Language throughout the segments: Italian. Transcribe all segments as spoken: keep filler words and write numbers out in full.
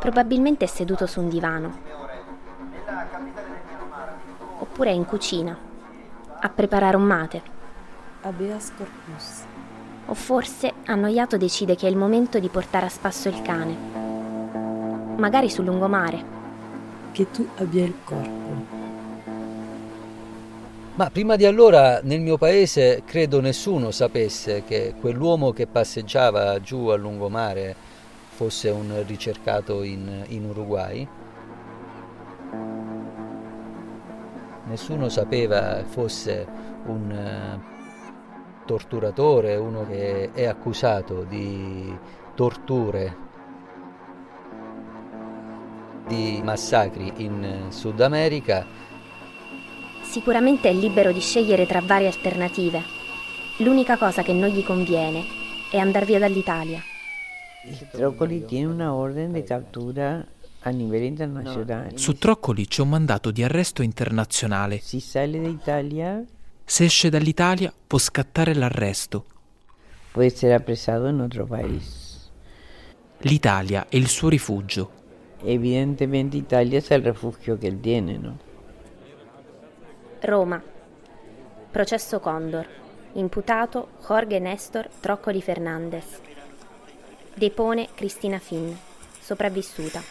Probabilmente è seduto su un divano. Oppure è in cucina, a preparare un mate. Habeas corpus. O forse, annoiato, decide che è il momento di portare a spasso il cane. Magari sul lungomare. Che tu abbia il corpo. Ma prima di allora nel mio paese credo nessuno sapesse che quell'uomo che passeggiava giù al lungomare fosse un ricercato in, in Uruguay. Nessuno sapeva fosse un uh, torturatore, uno che è accusato di torture, di massacri in Sud America. Sicuramente è libero di scegliere tra varie alternative. L'unica cosa che non gli conviene è andar via dall'Italia. Il Trócoli tiene una orden di cattura a livello internazionale. Su Trócoli c'è un mandato di arresto internazionale. Si sale d'Italia, se esce dall'Italia può scattare l'arresto. Può essere appresato in altro paese. L'Italia è il suo rifugio. Evidentemente Italia è il rifugio che él tiene, no? Roma. Processo Condor. Imputato Jorge Néstor Trócoli Fernández. Depone Cristina Finn. Sopravvissuta.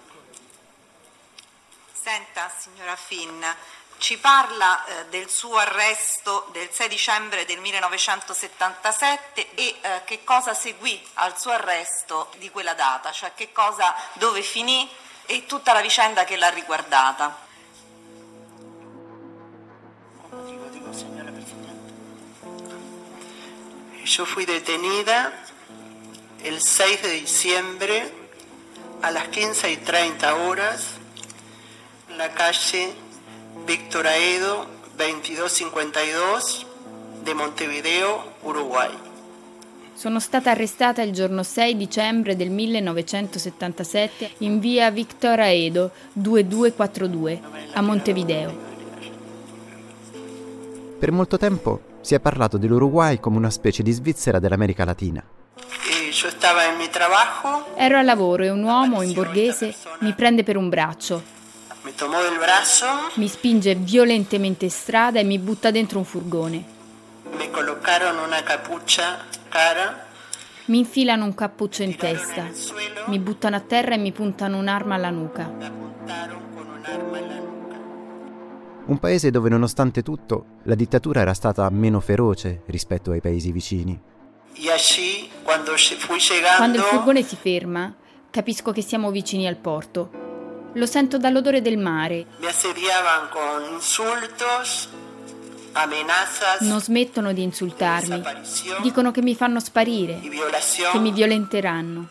Senta, signora Finn, ci parla eh, del suo arresto del sei dicembre del millenovecentosettantasette e eh, che cosa seguì al suo arresto di quella data, cioè che cosa, dove finì e tutta la vicenda che l'ha riguardata. Yo fui detenida el seis de diciembre a las quince y treinta horas en la calle Víctor Aedo veintidós cincuenta y dos de Montevideo, Uruguay. Sono stata arrestata il giorno sei dicembre del millenovecentosettantasette in via Víctor Aedo ventidue quarantadue a Montevideo. Per molto tempo si è parlato dell'Uruguay come una specie di Svizzera dell'America Latina. Ero al lavoro e un uomo in borghese mi prende per un braccio, mi spinge violentemente in strada e mi butta dentro un furgone. Mi infilano un cappuccio in testa, mi buttano a terra e mi puntano un'arma alla nuca. Un paese dove, nonostante tutto, la dittatura era stata meno feroce rispetto ai paesi vicini. Quando il furgone si ferma, capisco che siamo vicini al porto. Lo sento dall'odore del mare. Non smettono di insultarmi. Dicono che mi fanno sparire, che mi violenteranno.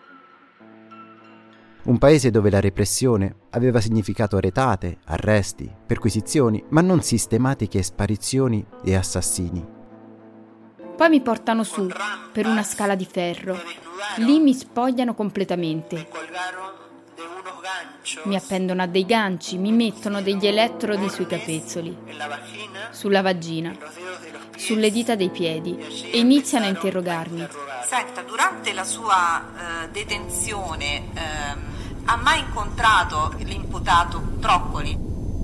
Un paese dove la repressione aveva significato retate, arresti, perquisizioni, ma non sistematiche sparizioni e assassini. Poi mi portano su, per una scala di ferro. Lì mi spogliano completamente. Mi appendono a dei ganci, mi mettono degli elettrodi sui capezzoli, sulla vagina, sulle dita dei piedi e iniziano a interrogarmi. Senta, durante la sua eh, detenzione eh, ha mai incontrato l'imputato Trócoli?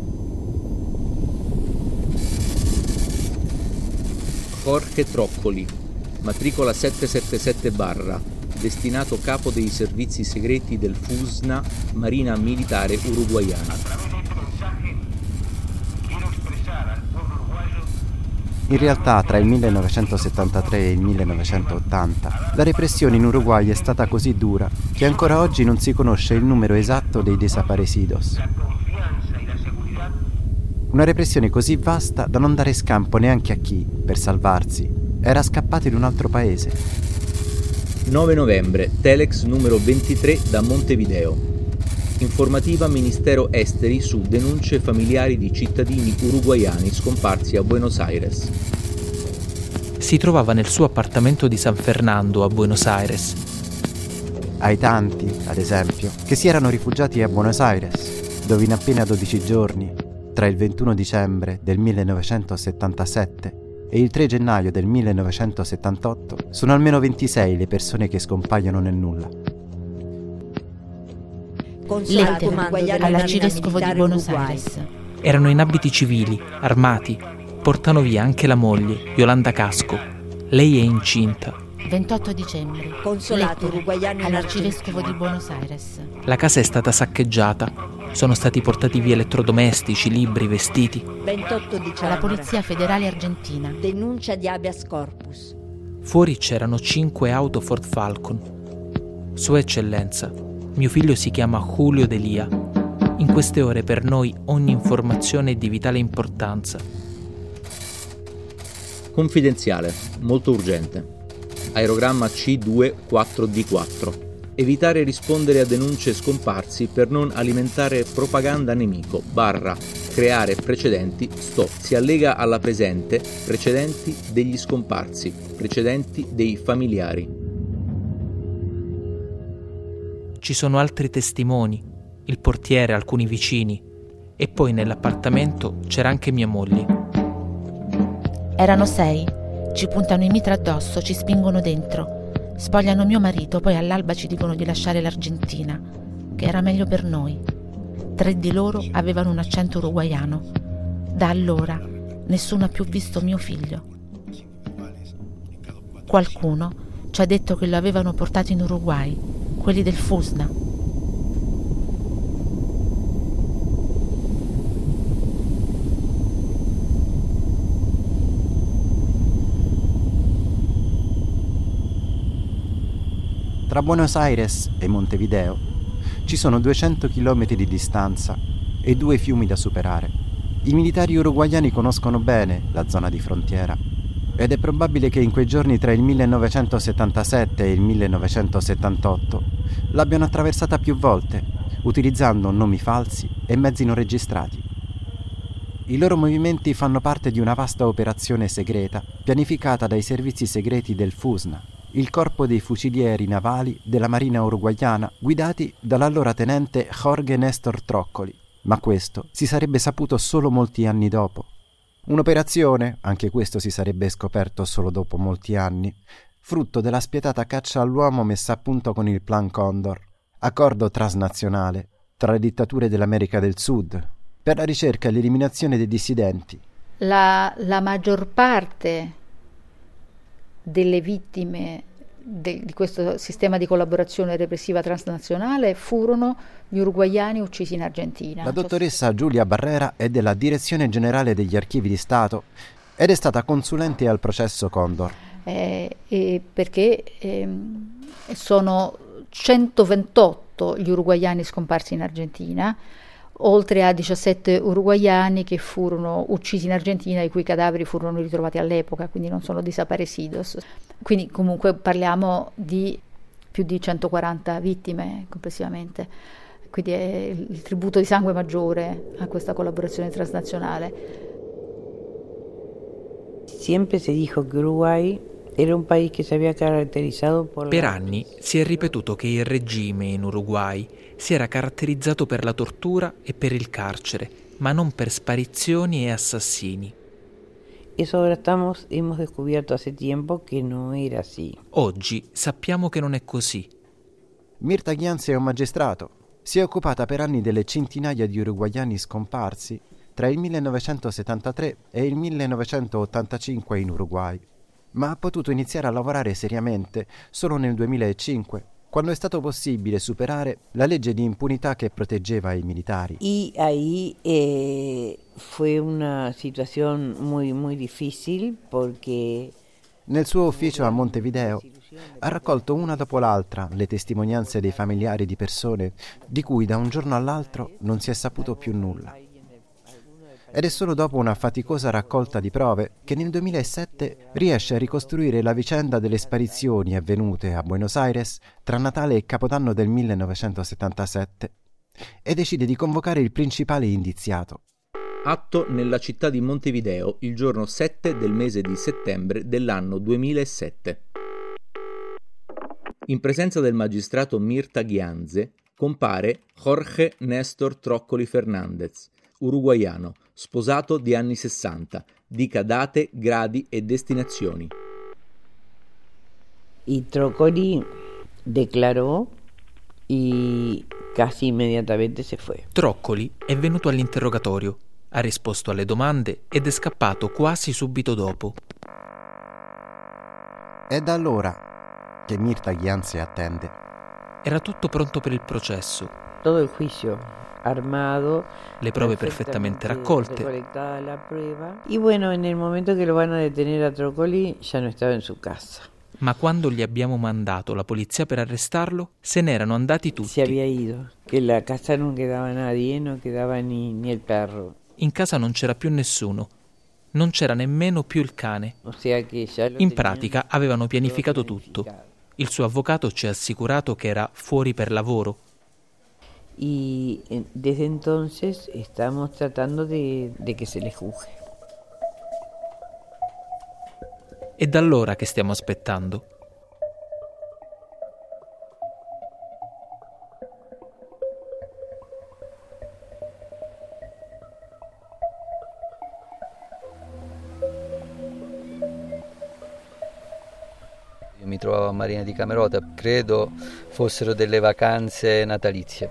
Jorge Trócoli, matricola settecentosettantasette barra, destinato capo dei servizi segreti del FUSNA, Marina Militare Uruguayana. In realtà, tra il millenovecentosettantatré e il millenovecentottanta, la repressione in Uruguay è stata così dura che ancora oggi non si conosce il numero esatto dei desaparecidos. Una repressione così vasta da non dare scampo neanche a chi, per salvarsi, era scappato in un altro paese. nove novembre, telex numero ventitré da Montevideo. Informativa Ministero Esteri su denunce familiari di cittadini uruguaiani scomparsi a Buenos Aires. Si trovava nel suo appartamento di San Fernando a Buenos Aires. Ai tanti, ad esempio, che si erano rifugiati a Buenos Aires, dove in appena dodici giorni, tra il ventuno dicembre del millenovecentosettantasette e il tre gennaio del millenovecentosettantotto, sono almeno ventisei le persone che scompaiono nel nulla. Lettere all'arcivescovo di Buenos Aires. Erano in abiti civili, armati. Portano via anche la moglie, Yolanda Casco. Lei è incinta. ventotto dicembre. Consolato uruguaiano all'arcivescovo di Buenos Aires. La casa è stata saccheggiata. Sono stati portati via elettrodomestici, libri, vestiti. ventotto dicembre. La Polizia Federale Argentina. Denuncia di habeas corpus. Fuori c'erano cinque auto Ford Falcon. Sua Eccellenza, mio figlio si chiama Julio Delia. In queste ore per noi ogni informazione è di vitale importanza. Confidenziale, molto urgente. Aerogramma C due quattro D quattro. Evitare rispondere a denunce scomparsi per non alimentare propaganda nemico, barra, creare precedenti, stop. Si allega alla presente, precedenti degli scomparsi, precedenti dei familiari. Ci sono altri testimoni, il portiere, alcuni vicini, e poi nell'appartamento c'era anche mia moglie. Erano sei, ci puntano i mitra addosso, ci spingono dentro. Spogliano mio marito, poi all'alba ci dicono di lasciare l'Argentina, che era meglio per noi. Tre di loro avevano un accento uruguaiano. Da allora nessuno ha più visto mio figlio. Qualcuno ci ha detto che lo avevano portato in Uruguay, quelli del Fusna. Tra Buenos Aires e Montevideo ci sono duecento chilometri di distanza e due fiumi da superare. I militari uruguaiani conoscono bene la zona di frontiera ed è probabile che in quei giorni tra il millenovecentosettantasette e il millenovecentosettantotto l'abbiano attraversata più volte, utilizzando nomi falsi e mezzi non registrati. I loro movimenti fanno parte di una vasta operazione segreta pianificata dai servizi segreti del Fusna, il corpo dei fucilieri navali della Marina uruguaiana guidati dall'allora tenente Jorge Néstor Tróccoli, ma questo si sarebbe saputo solo molti anni dopo. Un'operazione, anche questo si sarebbe scoperto solo dopo molti anni, frutto della spietata caccia all'uomo messa a punto con il Plan Condor, accordo transnazionale tra le dittature dell'America del Sud, per la ricerca e l'eliminazione dei dissidenti. La, la maggior parte delle vittime de, di questo sistema di collaborazione repressiva transnazionale furono gli uruguaiani uccisi in Argentina. La dottoressa Giulia Barrera è della Direzione Generale degli Archivi di Stato ed è stata consulente al processo Condor. Eh, eh, perché eh, sono centoventotto gli uruguaiani scomparsi in Argentina, oltre a diciassette uruguaiani che furono uccisi in Argentina, i cui cadaveri furono ritrovati all'epoca, quindi non sono desaparecidos. Quindi comunque parliamo di più di centoquaranta vittime complessivamente, quindi è il tributo di sangue maggiore a questa collaborazione transnazionale. Siempre se dijo que Uruguay era un país que se había caracterizado por... Per anni si è ripetuto che il regime in Uruguay si era caratterizzato per la tortura e per il carcere, ma non per sparizioni e assassini. Eso ahora estamos, hemos descubierto hace tiempo que no era así. Oggi sappiamo che non è così. Mirta Ghianzi è un magistrato. Si è occupata per anni delle centinaia di uruguaiani scomparsi tra il millenovecentosettantatré e il millenovecentottantacinque in Uruguay, ma ha potuto iniziare a lavorare seriamente solo nel duemilacinque, quando è stato possibile superare la legge di impunità che proteggeva i militari. Y ahí eh, fue una situación muy, muy difícil porque... Nel suo ufficio a Montevideo ha raccolto una dopo l'altra le testimonianze dei familiari di persone di cui da un giorno all'altro non si è saputo più nulla. Ed è solo dopo una faticosa raccolta di prove che nel duemilasette riesce a ricostruire la vicenda delle sparizioni avvenute a Buenos Aires tra Natale e Capodanno del millenovecentosettantasette e decide di convocare il principale indiziato. Atto nella città di Montevideo il giorno sette del mese di settembre dell'anno duemilasette. In presenza del magistrato Mirta Ghianze compare Jorge Néstor Tróccoli Fernández, uruguaiano, sposato di anni sessanta, dica date, gradi e destinazioni. Y Tróccoli declaró y casi inmediatamente se fue. Troccoli è venuto all'interrogatorio, ha risposto alle domande ed è scappato quasi subito dopo. È da allora che Mirta Ghianze attende. Era tutto pronto per il processo. Todo il juicio armado, le prove perfettamente raccolte. La prueba. Y bueno, en el momento que lo van a detener a Troccoli ya no estaba en su casa. Ma quando gli abbiamo mandato la polizia per arrestarlo, se n'erano andati tutti. Se había ido, che la casa non quedava nadie, non quedava ni, ni il perro. In casa non c'era più nessuno, non c'era nemmeno più il cane. O sea che già lo In pratica avevano pianificato tutto. Il suo avvocato ci ha assicurato che era fuori per lavoro. Y desde entonces estamos tratando de, de que se le juzgue. È da allora che stiamo aspettando. Io mi trovavo a Marina di Camerota, credo fossero delle vacanze natalizie.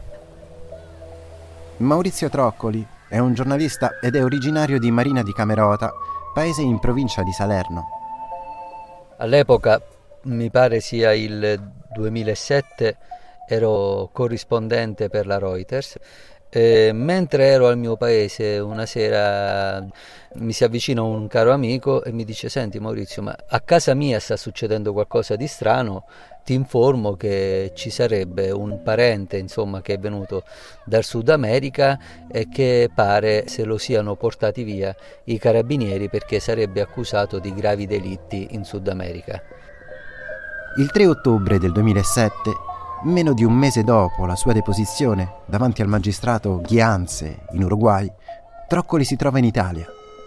Maurizio Troccoli è un giornalista ed è originario di Marina di Camerota, paese in provincia di Salerno. All'epoca, mi pare sia il duemilasette, ero corrispondente per la Reuters. E mentre ero al mio paese una sera mi si avvicina un caro amico e mi dice: senti Maurizio, ma a casa mia sta succedendo qualcosa di strano, ti informo che ci sarebbe un parente insomma che è venuto dal Sud America e che pare se lo siano portati via i carabinieri perché sarebbe accusato di gravi delitti in Sud America. Il tre ottobre del duemilasette, meno di un mese dopo la sua deposizione davanti al magistrato Ghianze in Uruguay, Troccoli si trova in Italia.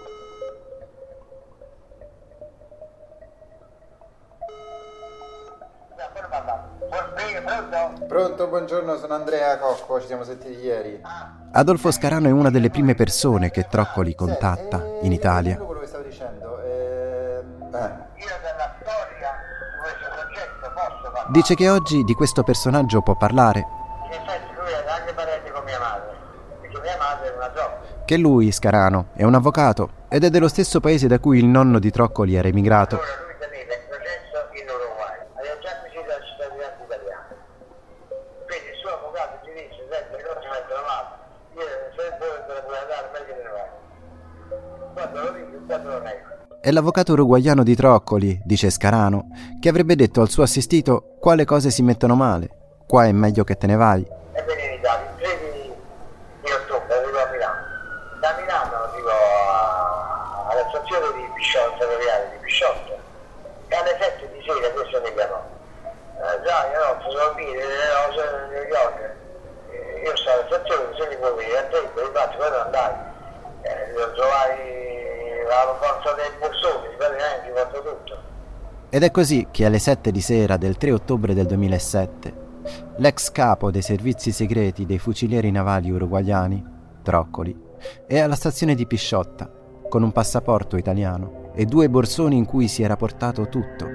Pronto, buongiorno, sono Andrea Cocco, ci siamo sentiti ieri. Adolfo Scarano è una delle prime persone che Troccoli contatta in Italia. Quello che stavo dicendo, eh... io della storia di questo soggetto posso parlare. Dice che oggi di questo personaggio può parlare. In effetti lui era anche parente con mia madre, perché mia madre è una zocca. Che lui, Scarano, è un avvocato ed è dello stesso paese da cui il nonno di Troccoli era emigrato. Allora lui teneva il processo in Uruguay, aveva già acquisito la cittadinanza italiana. Quindi il suo avvocato ci dice: senti, le cose mettono male, io sempre te le puoi dare meglio di noi. Quando lo dico, quando lo nego. È l'avvocato uruguaiano di Troccoli, dice Scarano, che avrebbe detto al suo assistito quale cose si mettono male. Qua è meglio che te ne vai. E venne in Italia, il tre di ottobre, arrivo a Milano. Da Milano arrivo a, alla stazione di Pisciotto, ferroviaria di Pisciotto. E alle sette di sera questo mi chiamò. Eh, già, io non posso dormire, ero a New York. Eh, io stavo alla stazione, se li puoi vedere, a te, infatti, poi non andai. Eh, lo trovai la forza dei borsoni, praticamente fatto tutto. Ed è così che alle sette di sera del tre ottobre del duemilasette l'ex capo dei servizi segreti dei fucilieri navali uruguaiani, Troccoli, è alla stazione di Pisciotta con un passaporto italiano e due borsoni in cui si era portato tutto.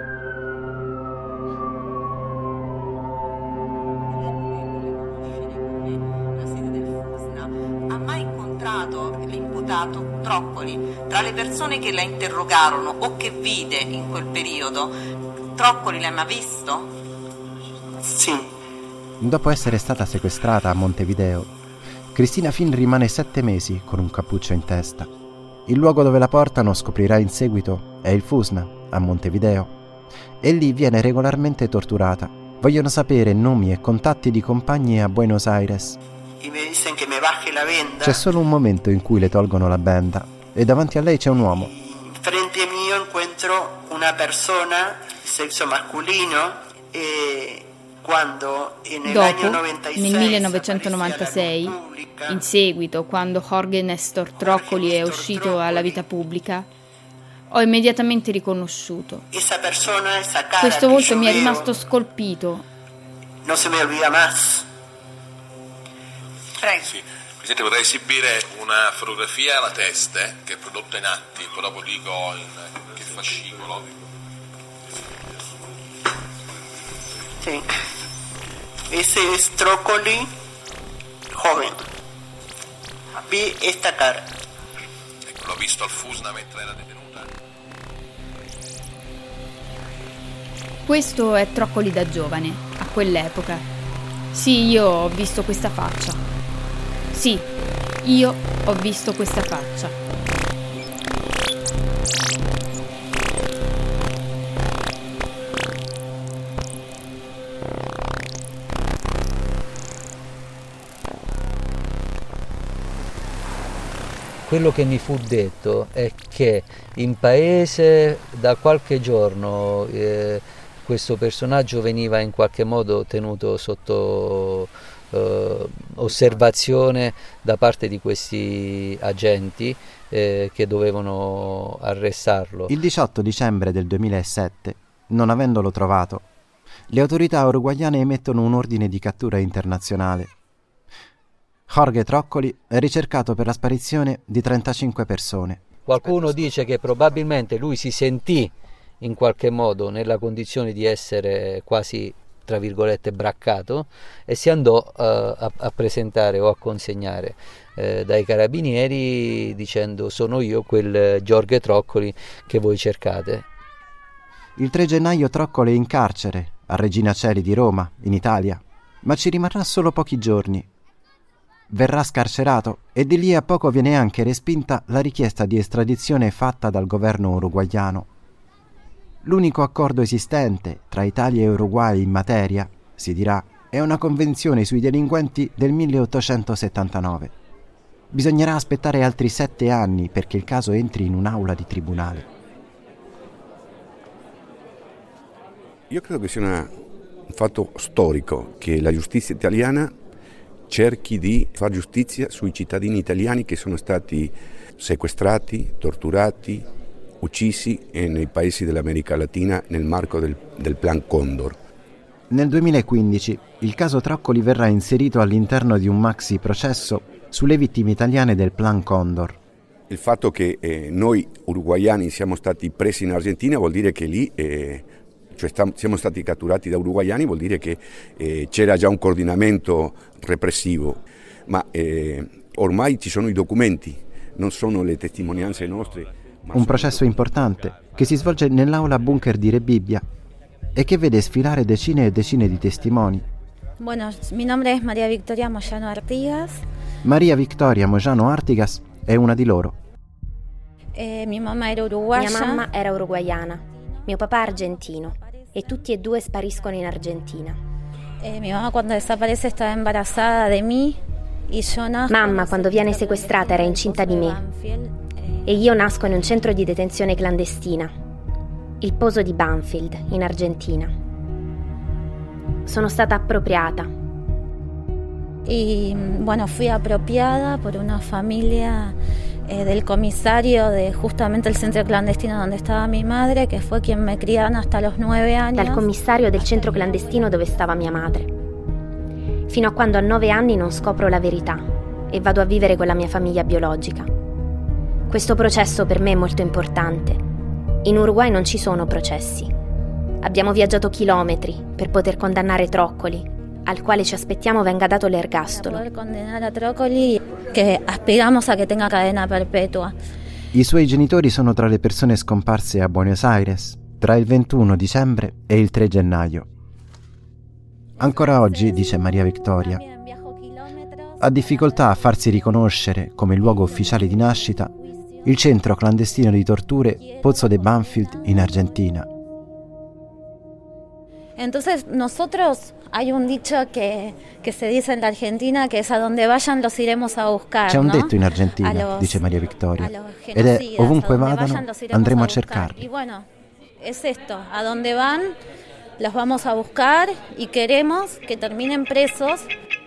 Ha mai incontrato l'imputato Troccoli? Tra le persone che la interrogarono o che vide in quel periodo, Troccoli l'hai mai visto? Sì. Dopo essere stata sequestrata a Montevideo, Cristina Finn rimane sette mesi con un cappuccio in testa. Il luogo dove la portano, scoprirà in seguito, è il Fusna, a Montevideo. E lì viene regolarmente torturata. Vogliono sapere nomi e contatti di compagni a Buenos Aires. Y me dicen que me baje la venda. C'è solo un momento in cui le tolgono la benda e davanti a lei c'è un uomo. Frente mio encuentro una persona, sexo masculino, e quando Dopo, nel millenovecentonovantasei, in seguito, quando Jorge Néstor Troccoli è uscito alla vita pubblica, ho immediatamente riconosciuto. Questo volto mi è rimasto scolpito. Non se mi olvida más. Prego. Sì. Presidente, vorrei esibire una fotografia alla testa eh, che è prodotta in atti, poi dopo dico in che fascicolo. Sì. Ese es Tróccoli joven. Vi esta cara. Ecco, l'ho visto al Fusna mentre era detenuta. Questo è Tróccoli da giovane, a quell'epoca. Sì, io ho visto questa faccia. Sì, io ho visto questa faccia. Quello che mi fu detto è che in paese da qualche giorno eh, questo personaggio veniva in qualche modo tenuto sotto eh, osservazione da parte di questi agenti eh, che dovevano arrestarlo. Il diciotto dicembre del duemilasette, non avendolo trovato, le autorità uruguaiane emettono un ordine di cattura internazionale. Jorge Tróccoli è ricercato per la sparizione di trentacinque persone. Qualcuno dice che probabilmente lui si sentì in qualche modo nella condizione di essere quasi, tra virgolette, braccato e si andò uh, a, a presentare o a consegnare uh, dai carabinieri dicendo: sono io quel Jorge Tróccoli che voi cercate. Il tre gennaio Tróccoli è in carcere a Regina Coeli di Roma, in Italia, ma ci rimarrà solo pochi giorni. Verrà scarcerato e di lì a poco viene anche respinta la richiesta di estradizione fatta dal governo uruguaiano. L'unico accordo esistente tra Italia e Uruguay in materia, si dirà, è una convenzione sui delinquenti del milleottocentosettantanove. Bisognerà aspettare altri sette anni perché il caso entri in un'aula di tribunale. Io credo che sia una, un fatto storico che la giustizia italiana cerchi di fare giustizia sui cittadini italiani che sono stati sequestrati, torturati, uccisi nei paesi dell'America Latina nel marco del, del Plan Condor. Nel duemilaquindici il caso Tróccoli verrà inserito all'interno di un maxi processo sulle vittime italiane del Plan Condor. Il fatto che eh, noi uruguaiani siamo stati presi in Argentina vuol dire che lì eh, cioè sta, siamo stati catturati da uruguaiani, vuol dire che eh, c'era già un coordinamento repressivo, ma eh, ormai ci sono i documenti, non sono le testimonianze nostre. Un processo importante che si svolge nell'aula bunker di Rebibbia e che vede sfilare decine e decine di testimoni. Bueno, mi nombre es María Victoria Moyano Artigas. Maria Victoria Moyano Artigas è una di loro. Eh, mia mamma era uruguaya. Mia mamma era uruguaiana, mio papà argentino e tutti e due spariscono in Argentina. Eh, mi mamma quando desaparece stava imbarazzata di me e io nasco. Mamma quando viene sequestrata era incinta di me e io nasco in un centro di detenzione clandestina, il Pozo di Banfield, in Argentina. Sono stata appropriata. Y bueno, fui apropiada por una familia eh, del comisario de justamente el centro clandestino donde estaba mi madre, que fue quien me criaron hasta los nueve años. Dal commissario del centro clandestino dove stava mia madre. Fino a quando a nove anni non scopro la verità e vado a vivere con la mia famiglia biologica. Questo processo per me è molto importante. In Uruguay non ci sono processi. Abbiamo viaggiato chilometri per poter condannare Tróccoli, al quale ci aspettiamo venga dato l'ergastolo. Per poter condannare a Tróccoli, che aspiramos a che tenga cadena perpetua. I suoi genitori sono tra le persone scomparse a Buenos Aires tra il ventuno dicembre e il tre gennaio. Ancora oggi, dice Maria Victoria, ha difficoltà a farsi riconoscere come luogo ufficiale di nascita il centro clandestino di torture Pozo de Banfield in Argentina. Entonces nosotros hay un dicho que, que se dice en la Argentina que es a donde vayan los iremos a buscar. C'è un ¿no? detto in Argentina, los, dice Maria Victoria, ed è ovunque vadano andremo a cercarli. Y bueno, es esto, a donde van los vamos a buscar y queremos que terminen presos.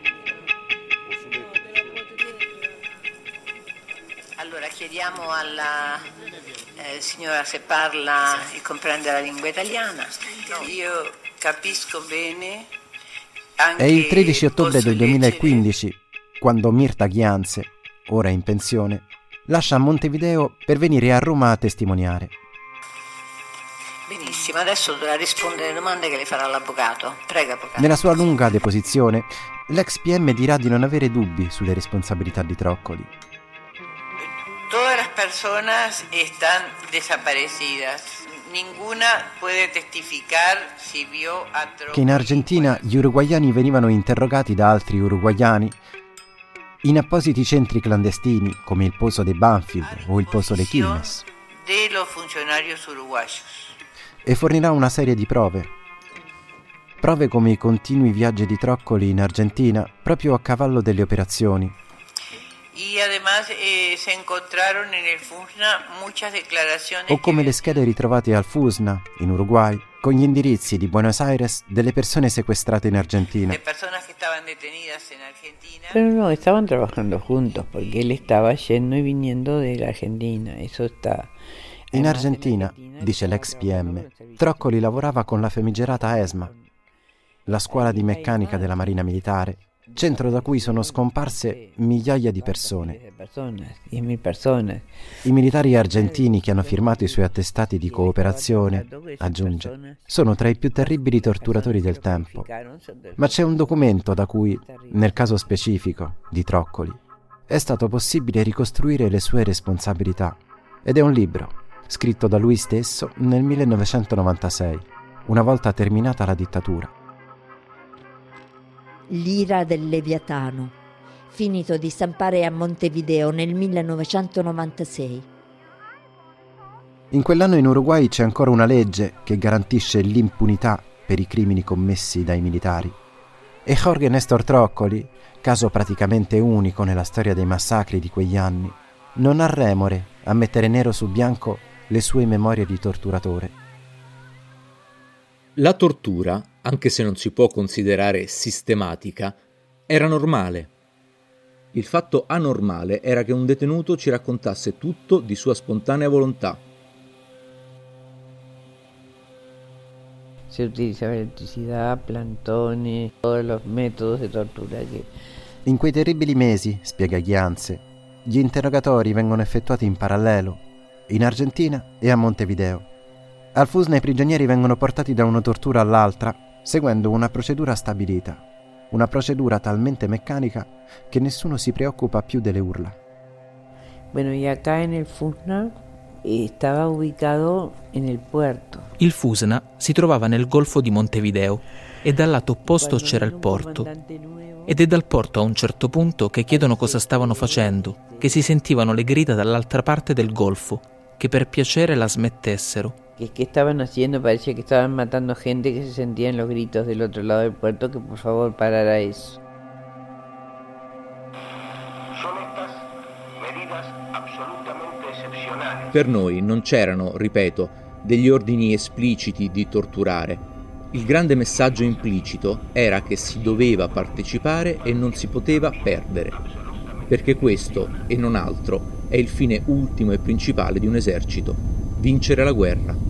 Allora chiediamo alla eh, signora se parla e comprende la lingua italiana. Io capisco bene. È il tredici ottobre del duemilaquindici quando Mirta Ghianze, ora in pensione, lascia Montevideo per venire a Roma a testimoniare. Benissimo, adesso dovrà rispondere alle domande che le farà l'avvocato. Prego, avvocato. Nella sua lunga deposizione, l'ex P M dirà di non avere dubbi sulle responsabilità di Troccoli. Todas las personas están desaparecidas. Ninguna puede testificar si vio a Troccoli. Che in Argentina gli uruguayani venivano interrogati da altri uruguayani in appositi centri clandestini come il Pozo de Banfield o il Pozo de Quilmes. De los funcionarios uruguayos. E fornirà una serie di prove. Prove come i continui viaggi di Troccoli in Argentina proprio a cavallo delle operazioni. Y además eh, se encontraron en el FUNSNA muchas declaraciones. O come le schede ritrovate al FUSNA, in Uruguay, con gli indirizzi di Buenos Aires delle persone sequestrate in Argentina. Le personas que estaban detenidas en Argentina. Pero no, estaban trabajando juntos porque él estaba yendo y viniendo de la Argentina, eso está. In Argentina, dice l'ex P M, Troccoli lavorava con la famigerata ESMA, la scuola di meccanica della Marina Militare, centro da cui sono scomparse migliaia di persone. I militari argentini che hanno firmato i suoi attestati di cooperazione, aggiunge, sono tra i più terribili torturatori del tempo. Ma c'è un documento da cui, nel caso specifico di Troccoli, è stato possibile ricostruire le sue responsabilità. Ed è un libro, scritto da lui stesso nel millenovecentonovantasei, una volta terminata la dittatura. L'ira del Leviatano, finito di stampare a Montevideo nel millenovecentonovantasei. In quell'anno in Uruguay c'è ancora una legge che garantisce l'impunità per i crimini commessi dai militari. E Jorge Néstor Troccoli, caso praticamente unico nella storia dei massacri di quegli anni, non ha remore a mettere nero su bianco le sue memorie di torturatore. La tortura, anche se non si può considerare sistematica, era normale. Il fatto anormale era che un detenuto ci raccontasse tutto di sua spontanea volontà. Si utilizzava elettricità, plantoni, tutti i metodi di tortura che... In quei terribili mesi, spiega Ghianze, gli interrogatori vengono effettuati in parallelo, in Argentina e a Montevideo. Al FUSNA i prigionieri vengono portati da una tortura all'altra, seguendo una procedura stabilita, una procedura talmente meccanica che nessuno si preoccupa più delle urla. Bueno, y acá en el FUSNA estaba ubicado en el puerto. Il FUSNA si trovava nel golfo di Montevideo e dal lato opposto c'era il porto. Ed è dal porto a un certo punto che chiedono cosa stavano facendo, che si sentivano le grida dall'altra parte del golfo, che per piacere la smettessero. ¿Qué, qué estaban haciendo? Parecía que estaban matando gente que se sentían los gritos del otro lado del puerto, que por favor parara eso. Per noi non c'erano, ripeto, degli ordini espliciti di torturare. Il grande messaggio implicito era che si doveva partecipare e non si poteva perdere, perché questo, e non altro, è il fine ultimo e principale di un esercito: vincere la guerra.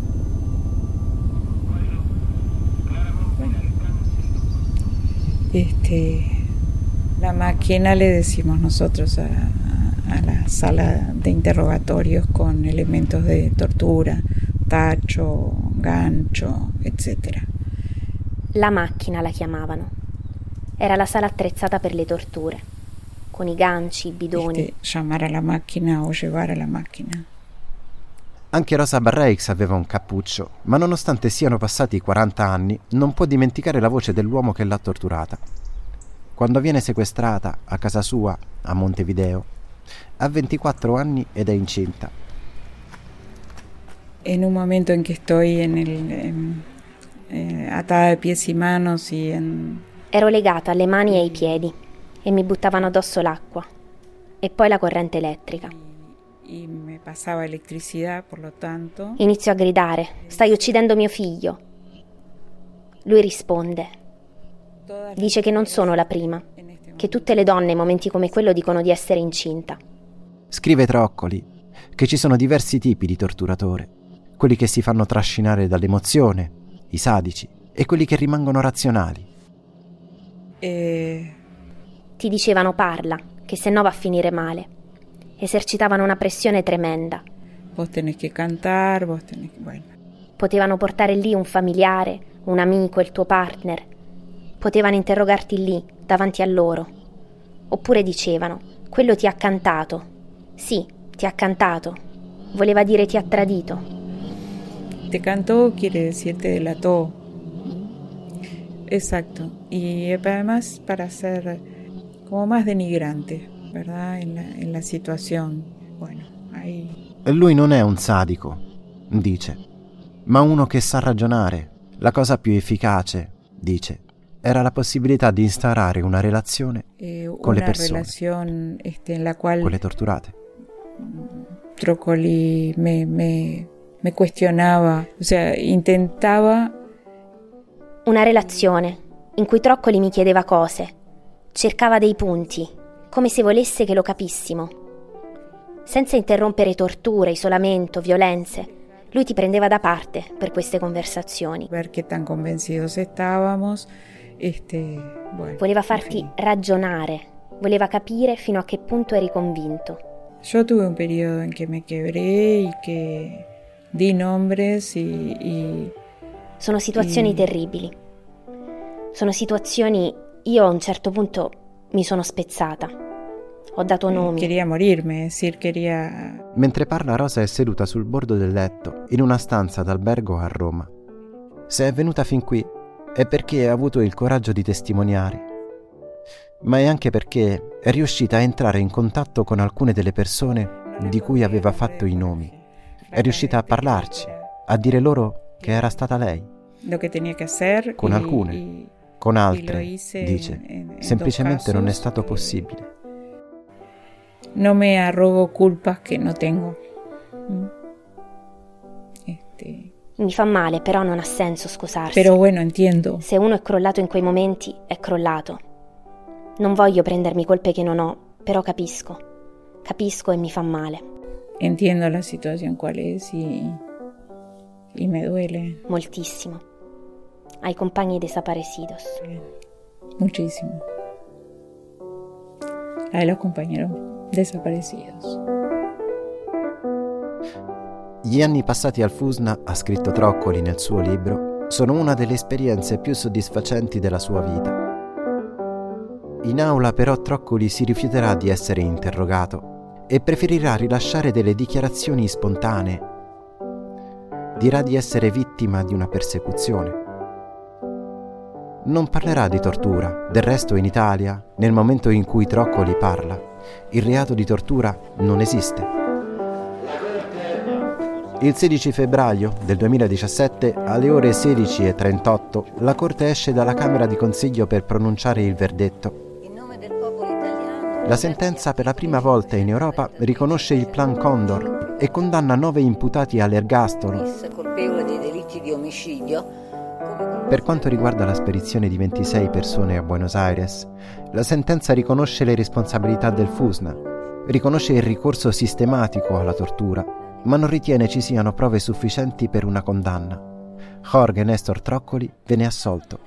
Este, la máquina le decimos nosotros a, a la sala de interrogatorios con elementos de tortura, tacho, gancio, eccetera. La macchina la chiamavano. Era la sala attrezzata per le torture, con i ganci, i bidoni. Este, chiamare la macchina o llevare la macchina. Anche Rosa Barreix aveva un cappuccio, ma nonostante siano passati quaranta anni, non può dimenticare la voce dell'uomo che l'ha torturata. Quando viene sequestrata a casa sua, a Montevideo, ha ventiquattro anni ed è incinta. En un momento en que estoy en el, en, eh, atada de pies y manos y en... Ero legata alle mani e ai piedi e mi buttavano addosso l'acqua e poi la corrente elettrica. Y me pasaba electricidad, por lo tanto. Inizio a gridare: stai uccidendo mio figlio. Lui risponde. Dice che non sono la prima, che tutte le donne in momenti come quello dicono di essere incinta. Scrive Troccoli che ci sono diversi tipi di torturatore, quelli che si fanno trascinare dall'emozione, i sadici, e quelli che rimangono razionali. E... Ti dicevano parla, che se no va a finire male. Esercitavano una pressione tremenda. Vos tenés que cantar, vos tenés que... Bueno. Potevano portare lì un familiare, un amico, il tuo partner. Potevano interrogarti lì, davanti a loro. Oppure dicevano: quello ti ha cantato. Sì, ti ha cantato. Voleva dire ti ha tradito. Te cantó quiere decir te delató. Exacto. Y además para ser como más denigrante, ¿verdad? En la, en la situación. Bueno, ahí. Lui non è un sadico, dice, ma uno che sa ragionare. La cosa più efficace, dice, era la possibilità di instaurare una relazione eh, con una le persone, relación, este, en la cual con le torturate. Tróccoli me, me, me cuestionava, o sea, intentava... Una relazione in cui Tróccoli mi chiedeva cose, cercava dei punti, come se volesse che lo capissimo. Senza interrompere torture, isolamento, violenze, lui ti prendeva da parte per queste conversazioni. Ver qué tan convencidos estábamos, este, bueno, voleva farti en fin. ragionare, voleva capire fino a che punto eri convinto. Yo tuve un periodo en que me quebré y que di nombres y... y Sono situazioni y... terribili. Sono situazioni... Io a un certo punto mi sono spezzata. Ho dato nomi. Quería morirme, decir, quería... Mentre parla, Rosa è seduta sul bordo del letto, in una stanza d'albergo a Roma. Se è venuta fin qui è perché ha avuto il coraggio di testimoniare, ma è anche perché è riuscita a entrare in contatto con alcune delle persone di cui aveva fatto i nomi. È riuscita a parlarci, a dire loro che era stata lei. Lo que tenía que hacer con y, alcune, y, con altre, dice dice, en, en semplicemente non è stato possibile. No me arrogo culpas que no tengo. Este... Mi fa male, però non ha senso scusarsi. Pero bueno, entiendo. Se uno è crollato in quei momenti, è crollato. Non voglio prendermi colpe che non ho, però capisco. Capisco e mi fa male. Entiendo la situación cuál es y, y me duele. Moltissimo. Ai compagni desaparecidos. Muchísimo. A los compañeros desaparecidos. Gli anni passati al Fusna, ha scritto Tróccoli nel suo libro, sono una delle esperienze più soddisfacenti della sua vita. In aula però Tróccoli si rifiuterà di essere interrogato e preferirà rilasciare delle dichiarazioni spontanee. Dirà di essere vittima di una persecuzione. Non parlerà di tortura, del resto in Italia, nel momento in cui Tróccoli parla, il reato di tortura non esiste. Il sedici febbraio del duemiladiciassette, alle ore sedici e trentotto, la Corte esce dalla Camera di Consiglio per pronunciare il verdetto. La sentenza per la prima volta in Europa riconosce il Plan Condor e condanna nove imputati all'ergastolo. Colpevole dei delitti di omicidio. Per quanto riguarda la spedizione di ventisei persone a Buenos Aires, la sentenza riconosce le responsabilità del Fusna, riconosce il ricorso sistematico alla tortura, ma non ritiene ci siano prove sufficienti per una condanna. Jorge Néstor Tróccoli viene assolto.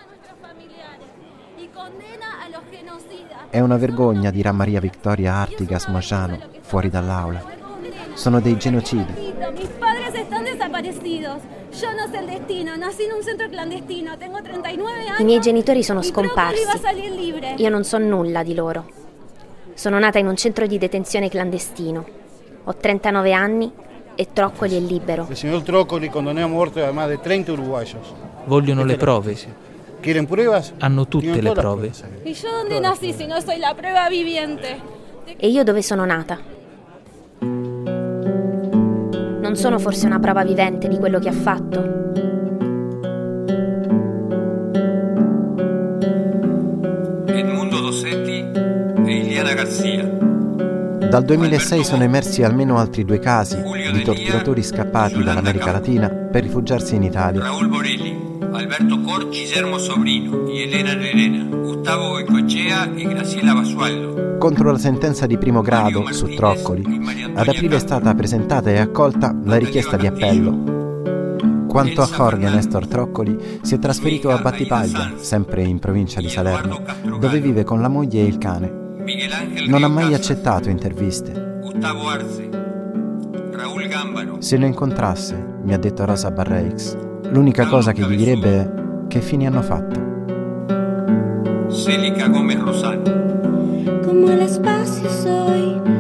È una vergogna, dirà Maria Victoria Artigas Moyano, fuori dall'aula. Sono dei genocidi. Mis padres están desaparecidos. Yo no sé el destino. Nací in un centro clandestino. Tengo trentanove anni. I miei genitori sono scomparsi. Io non so nulla di loro. Sono nata in un centro di detenzione clandestino. Ho trentanove anni e Tróccoli è libero. Il signor Tróccoli condannò a morte a más de treinta uruguayos. Vogliono le prove. Quieren pruebas? Hanno tutte le prove. E io dove nasci se non soy la prueba viviente? E io dove sono nata? Non sono forse una prova vivente di quello che ha fatto? Edmundo Dossetti e Iliana Garcia. Dal duemilasei sono emersi almeno altri due casi di torturatori scappati dall'America Latina per rifugiarsi in Italia. Raúl Borelli, Alberto Cor, Guillermo Sobrino y Elena Lerena, Gustavo Goicoechea e Graciela Basualdo. Contro la sentenza di primo grado su Tróccoli, ad aprile è stata presentata e accolta la richiesta di appello. Quanto a Jorge Néstor Tróccoli, si è trasferito a Battipaglia, sempre in provincia di Salerno, dove vive con la moglie e il cane. Non ha mai accettato interviste. Se lo incontrasse, mi ha detto Rosa Barreix. L'unica cosa che gli direbbe è che fini hanno fatto. Celica Gómez Rosano. Como el espacio soy